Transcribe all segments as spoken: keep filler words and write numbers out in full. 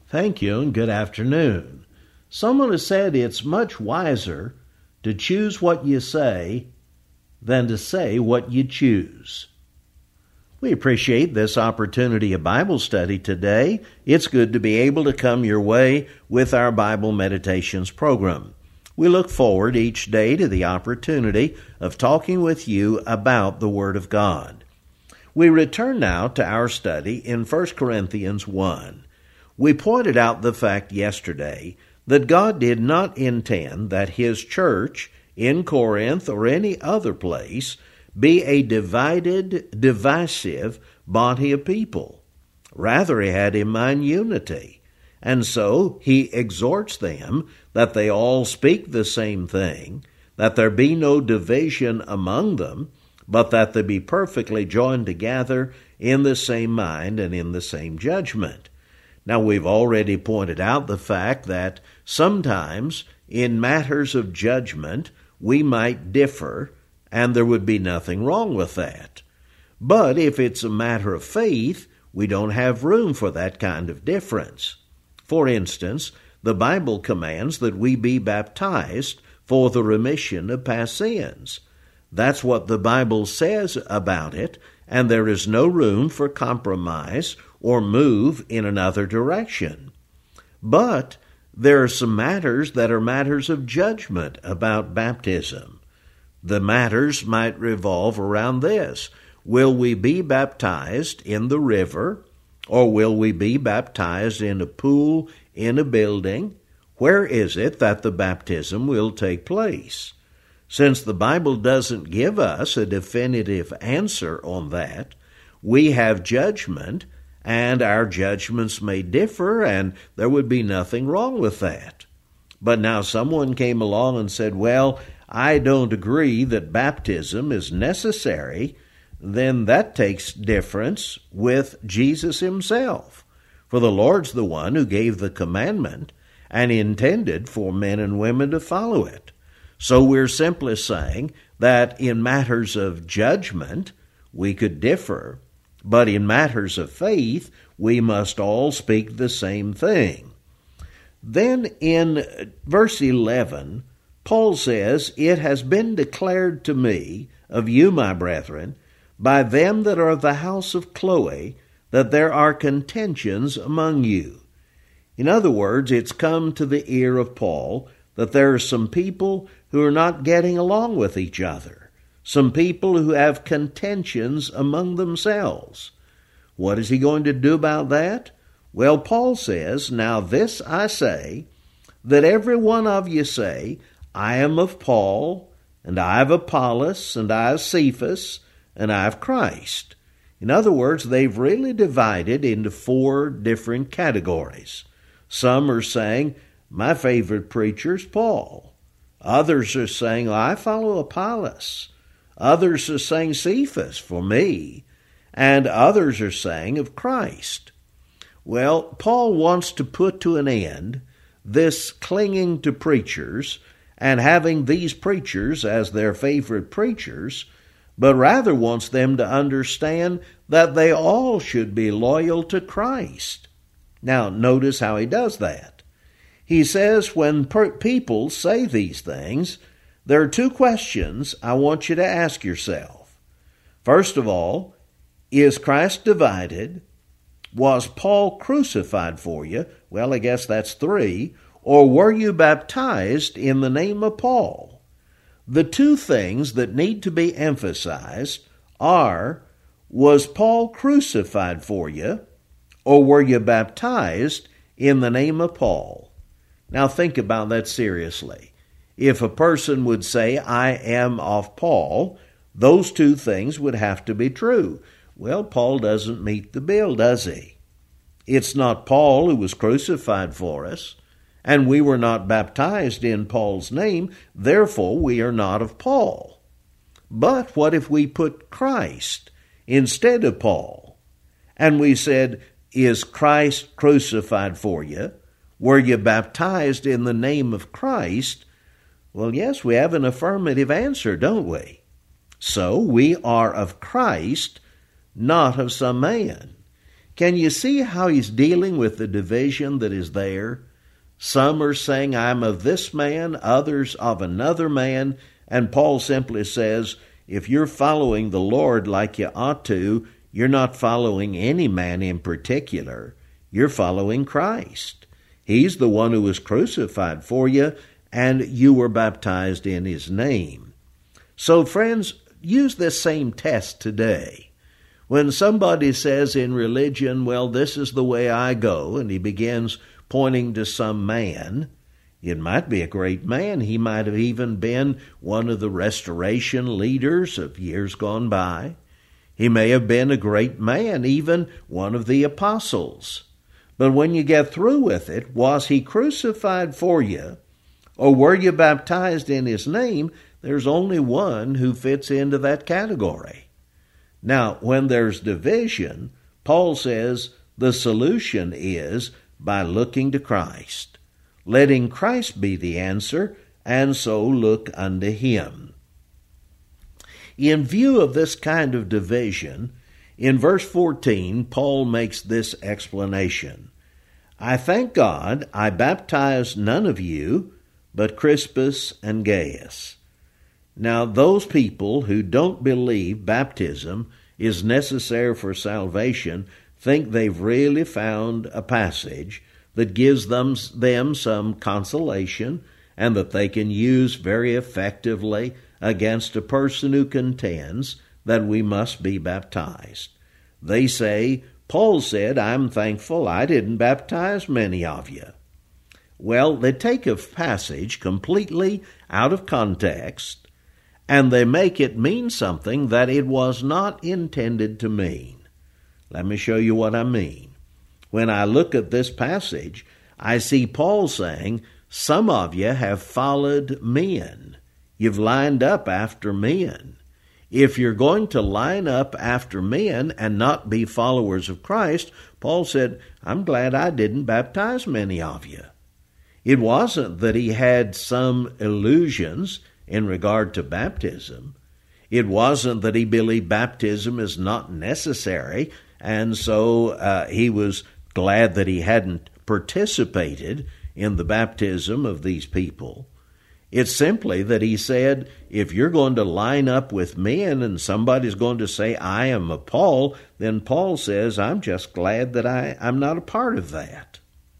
Thank you and good afternoon. Someone has said it's much wiser to choose what you say than to say what you choose. We appreciate this opportunity of Bible study today. It's good to be able to come your way with our Bible Meditations program. We look forward each day to the opportunity of talking with you about the Word of God. We return now to our study in First Corinthians one. We pointed out the fact yesterday that God did not intend that His church in Corinth or any other place be a divided, divisive body of people. Rather, He had in mind unity. And so He exhorts them that they all speak the same thing, that there be no division among them, but that they be perfectly joined together in the same mind and in the same judgment. Now, we've already pointed out the fact that sometimes in matters of judgment we might differ, and there would be nothing wrong with that. But if it's a matter of faith, we don't have room for that kind of difference. For instance, the Bible commands that we be baptized for the remission of past sins. That's what the Bible says about it, and there is no room for compromise or move in another direction. But there are some matters that are matters of judgment about baptism. The matters might revolve around this. Will we be baptized in the river, or will we be baptized in a pool, in a building? Where is it that the baptism will take place? Since the Bible doesn't give us a definitive answer on that, we have judgment, and our judgments may differ, and there would be nothing wrong with that. But now someone came along and said, well, I don't agree that baptism is necessary. Then that takes difference with Jesus Himself. For the Lord's the one who gave the commandment and intended for men and women to follow it. So we're simply saying that in matters of judgment we could differ, but in matters of faith, we must all speak the same thing. Then in verse eleven, Paul says, It has been declared to me of you, my brethren, by them that are of the house of Chloe, that there are contentions among you. In other words, it's come to the ear of Paul that there are some people who are not getting along with each other. Some people who have contentions among themselves. What is he going to do about that? Well, Paul says, Now this I say, that every one of you say, I am of Paul, and I of Apollos, and I of Cephas, and I of Christ. In other words, they've really divided into four different categories. Some are saying, my favorite preacher's Paul. Others are saying, well, I follow Apollos. Others are saying Cephas for me, and others are saying of Christ. Well, Paul wants to put to an end this clinging to preachers and having these preachers as their favorite preachers, but rather wants them to understand that they all should be loyal to Christ. Now, notice how he does that. He says when per- people say these things, there are two questions I want you to ask yourself. First of all, is Christ divided? Was Paul crucified for you? Well, I guess that's three. Or were you baptized in the name of Paul? The two things that need to be emphasized are, was Paul crucified for you? Or were you baptized in the name of Paul? Now think about that seriously. If a person would say, I am of Paul, those two things would have to be true. Well, Paul doesn't meet the bill, does he? It's not Paul who was crucified for us, and we were not baptized in Paul's name, therefore we are not of Paul. But what if we put Christ instead of Paul? And we said, is Christ crucified for you? Were you baptized in the name of Christ? Well, yes, we have an affirmative answer, don't we? So we are of Christ, not of some man. Can you see how he's dealing with the division that is there? Some are saying, I'm of this man, others of another man, and Paul simply says, if you're following the Lord like you ought to, you're not following any man in particular. You're following Christ. He's the one who was crucified for you, and you were baptized in his name. So, friends, use this same test today. When somebody says in religion, well, this is the way I go, and he begins pointing to some man, it might be a great man. He might have even been one of the restoration leaders of years gone by. He may have been a great man, even one of the apostles. But when you get through with it, was he crucified for you, or were you baptized in his name? There's only one who fits into that category. Now, when there's division, Paul says the solution is by looking to Christ, letting Christ be the answer, and so look unto him. In view of this kind of division, in verse fourteen, Paul makes this explanation. I thank God I baptized none of you, but Crispus and Gaius. Now, those people who don't believe baptism is necessary for salvation think they've really found a passage that gives them, them some consolation and that they can use very effectively against a person who contends that we must be baptized. They say, Paul said, I'm thankful I didn't baptize many of you. Well, they take a passage completely out of context, and they make it mean something that it was not intended to mean. Let me show you what I mean. When I look at this passage, I see Paul saying, some of you have followed men. You've lined up after men. If you're going to line up after men and not be followers of Christ, Paul said, I'm glad I didn't baptize many of you. It wasn't that he had some illusions in regard to baptism. It wasn't that he believed baptism is not necessary, and so uh, he was glad that he hadn't participated in the baptism of these people. It's simply that he said, if you're going to line up with men and somebody's going to say, I am a Paul, then Paul says, I'm just glad that I, I'm not a part of that.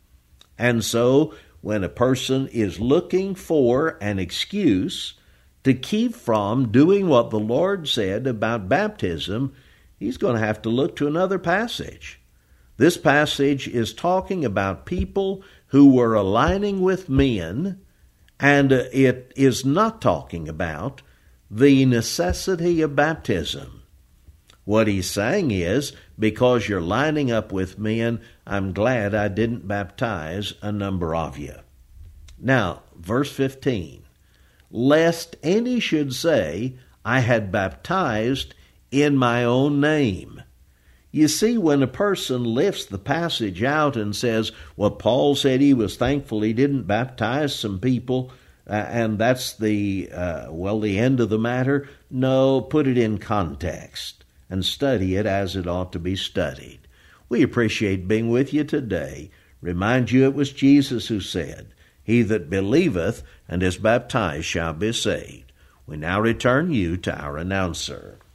And so when a person is looking for an excuse to keep from doing what the Lord said about baptism, he's going to have to look to another passage. This passage is talking about people who were aligning with men, and it is not talking about the necessity of baptism. What he's saying is, because you're lining up with men, I'm glad I didn't baptize a number of you. Now, verse fifteen. Lest any should say, I had baptized in my own name. You see, when a person lifts the passage out and says, well, Paul said he was thankful he didn't baptize some people, uh, and that's the, uh, well, the end of the matter. No, put it in context and study it as it ought to be studied. We appreciate being with you today. Remind you it was Jesus who said, he that believeth and is baptized shall be saved. We now return you to our announcer.